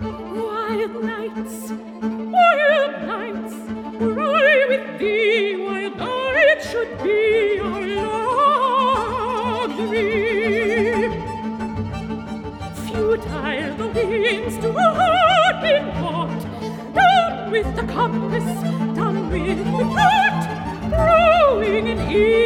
Wild nights, were I with thee, wild nights should be our luxury. Futile the winds to heart be caught, down with the compass, down with the plot, blowing in